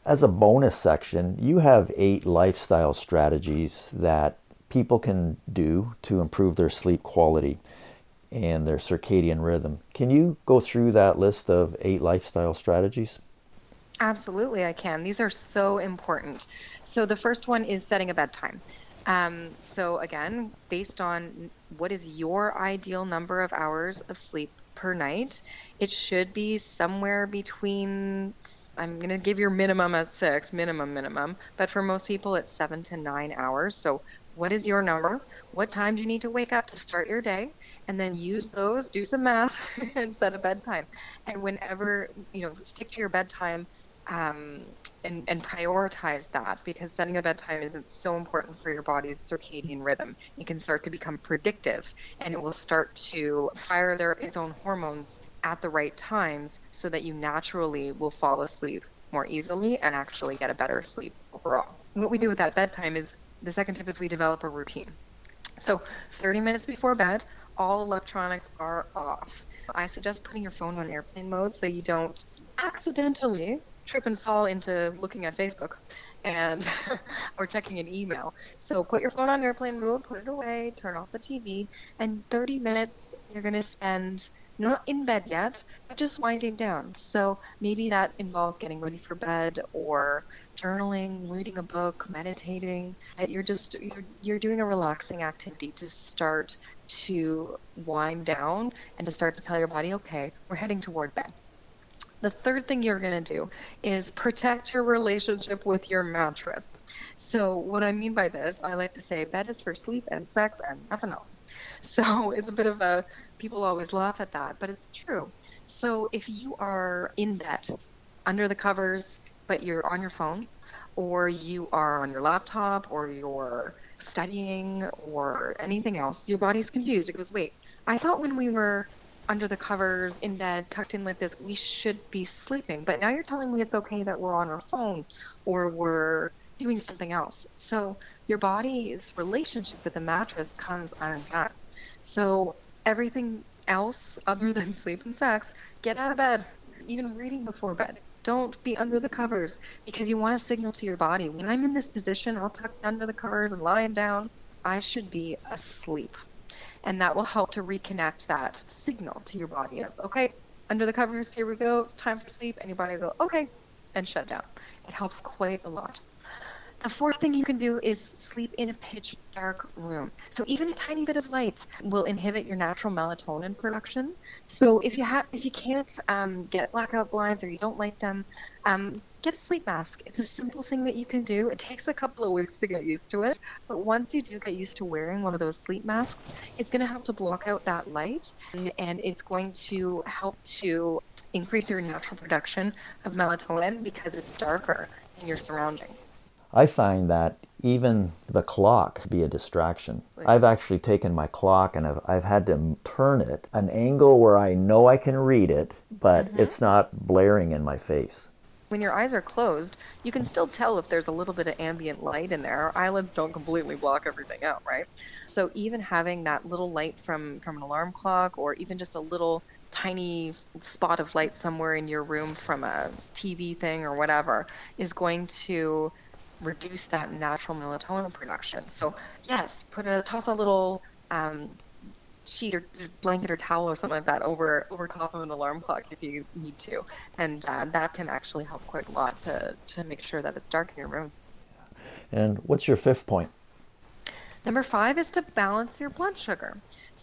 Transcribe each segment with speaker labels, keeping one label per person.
Speaker 1: As a bonus section, you have 8 lifestyle strategies that people can do to improve their sleep quality and their circadian rhythm. Can you go through that list of 8 lifestyle strategies?
Speaker 2: Absolutely, I can. These are so important. So the first one is setting a bedtime. So again, based on what is your ideal number of hours of sleep per night, it should be somewhere between, I'm going to give your minimum at six, minimum, but for most people, it's 7 to 9 hours. So what is your number? What time do you need to wake up to start your day? And then use those, do some math, and set a bedtime. And whenever, stick to your bedtime um, and prioritize that because setting a bedtime isn't so important for your body's circadian rhythm. It can start to become predictive and it will start to fire its own hormones at the right times so that you naturally will fall asleep more easily and actually get a better sleep overall. What we do with that bedtime is the second tip is we develop a routine. So 30 minutes before bed, all electronics are off. I suggest putting your phone on airplane mode so you don't accidentally trip and fall into looking at Facebook and or checking an email. So put your phone on airplane mode, put it away, turn off the TV, and 30 minutes you're going to spend not in bed yet, but just winding down. So maybe that involves getting ready for bed or journaling, reading a book, meditating. You're doing a relaxing activity to start to wind down and to start to tell your body, okay, we're heading toward bed. The third thing you're going to do is protect your relationship with your mattress. So, what I mean by this, I like to say bed is for sleep and sex and nothing else. So, it's a bit of a, people always laugh at that, but it's true. So, if you are in bed under the covers, but you're on your phone, or you are on your laptop, or you're studying, or anything else, your body's confused. It goes, wait, I thought when we were under the covers in bed, tucked in like this, we should be sleeping. But now you're telling me it's okay that we're on our phone or we're doing something else. So your body's relationship with the mattress comes undone. So everything else other than sleep and sex, get out of bed, even reading before bed. Don't be under the covers because you want to signal to your body, when I'm in this position, all tucked under the covers and lying down, I should be asleep. And that will help to reconnect that signal to your body of, okay, under the covers, here we go, time for sleep. And your body will go, okay, and shut down. It helps quite a lot. The fourth thing you can do is sleep in a pitch dark room. So even a tiny bit of light will inhibit your natural melatonin production. So if you can't get blackout blinds or you don't like them, get a sleep mask. It's a simple thing that you can do. It takes a couple of weeks to get used to it, but once you do get used to wearing one of those sleep masks, it's going to help to block out that light and it's going to help to increase your natural production of melatonin because it's darker in your surroundings.
Speaker 1: I find that even the clock can be a distraction. I've actually taken my clock and I've had to turn it an angle where I know I can read it, but
Speaker 2: Mhm.
Speaker 1: it's not blaring in my face.
Speaker 2: When your eyes are closed, you can still tell if there's a little bit of ambient light in there. Our eyelids don't completely block everything out, right? So even having that little light from an alarm clock or even just a little tiny spot of light somewhere in your room from a TV thing or whatever is going to reduce that natural melatonin production. So yes, toss a little um, sheet or blanket or towel or something like that over top of an alarm clock if you need to, and that can actually help quite a lot to make sure that it's dark in your room.
Speaker 1: And what's your fifth point?
Speaker 2: Number five is to balance your blood sugar.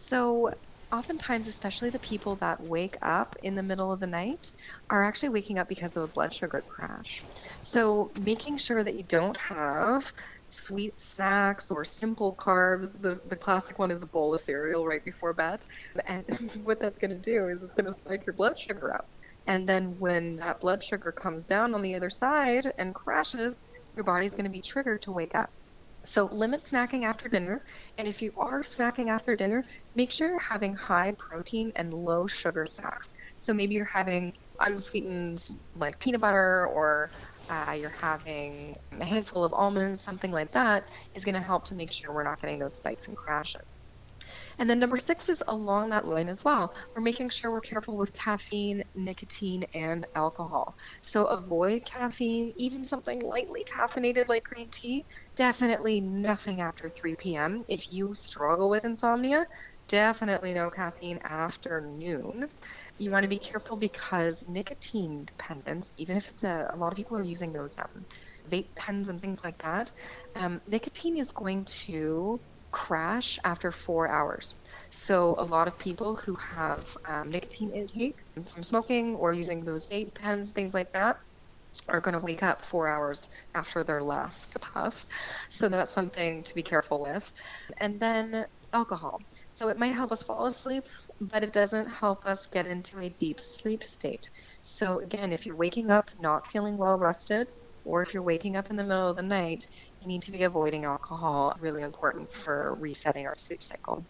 Speaker 2: So oftentimes, especially the people that wake up in the middle of the night are actually waking up because of a blood sugar crash. So making sure that you don't have sweet snacks or simple carbs. The classic one is a bowl of cereal right before bed. And what that's going to do is it's going to spike your blood sugar up. And then when that blood sugar comes down on the other side and crashes, your body's going to be triggered to wake up. So limit snacking after dinner. And if you are snacking after dinner, make sure you're having high protein and low sugar snacks. So maybe you're having unsweetened like peanut butter or you're having a handful of almonds, something like that is going to help to make sure we're not getting those spikes and crashes. And then number six is along that line as well. We're making sure we're careful with caffeine, nicotine, and alcohol. So avoid caffeine, even something lightly caffeinated like green tea. Definitely nothing after 3 p.m. If you struggle with insomnia, definitely no caffeine after noon. You want to be careful because nicotine dependence, even if it's a lot of people are using those vape pens and things like that, nicotine is going to crash after 4 hours. So a lot of people who have nicotine intake from smoking or using those vape pens, things like that, are going to wake up 4 hours after their last puff. So that's something to be careful with. And then alcohol. So it might help us fall asleep, but it doesn't help us get into a deep sleep state. So again, if you're waking up not feeling well rested, or if you're waking up in the middle of the night, you need to be avoiding alcohol. Really important for resetting our sleep cycle.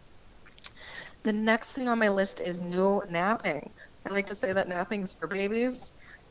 Speaker 2: The next thing on my list is no napping. I like to say that napping is for babies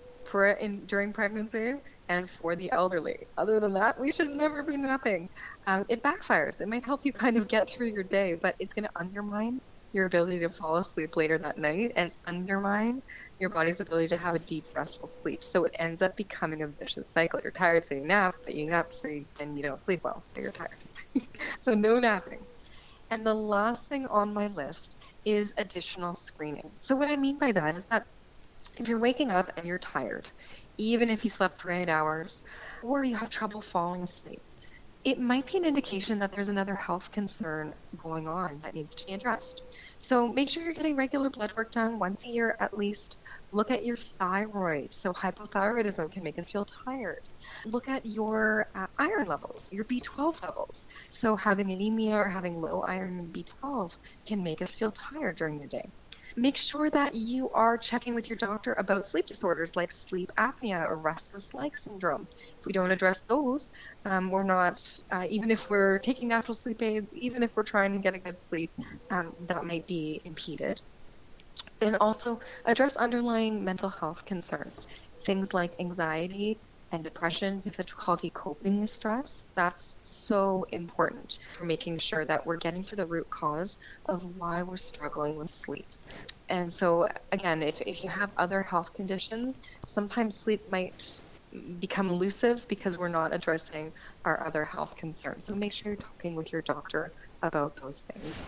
Speaker 2: during pregnancy and for the elderly. Other than that, we should never be napping. It backfires. It might help you kind of get through your day, but it's going to undermine your ability to fall asleep later that night and undermine your body's ability to have a deep, restful sleep. So it ends up becoming a vicious cycle. You're tired, so you nap, but you nap, then you don't sleep well, so you're tired. So no napping. And the last thing on my list is additional screening. So what I mean by that is that if you're waking up and you're tired, even if you slept for 8 hours, or you have trouble falling asleep, it might be an indication that there's another health concern going on that needs to be addressed. So make sure you're getting regular blood work done once a year at least. Look at your thyroid. So hypothyroidism can make us feel tired. Look at your iron levels, your B12 levels. So having anemia or having low iron in B12 can make us feel tired during the day. Make sure that you are checking with your doctor about sleep disorders like sleep apnea or restless leg syndrome. If we don't address those, we're not, even if we're taking natural sleep aids, even if we're trying to get a good sleep, that might be impeded. And also address underlying mental health concerns, things like anxiety and depression, difficulty coping with stress. That's so important for making sure that we're getting to the root cause of why we're struggling with sleep. And so, again, if you have other health conditions, sometimes sleep might become elusive because we're not addressing our other health concerns. So make sure you're talking with your doctor about those things.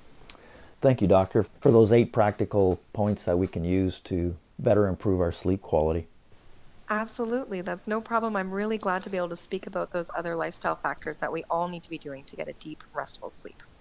Speaker 1: Thank you, doctor, for those 8 practical points that we can use to better improve our sleep quality.
Speaker 2: Absolutely. That's no problem. I'm really glad to be able to speak about those other lifestyle factors that we all need to be doing to get a deep, restful sleep.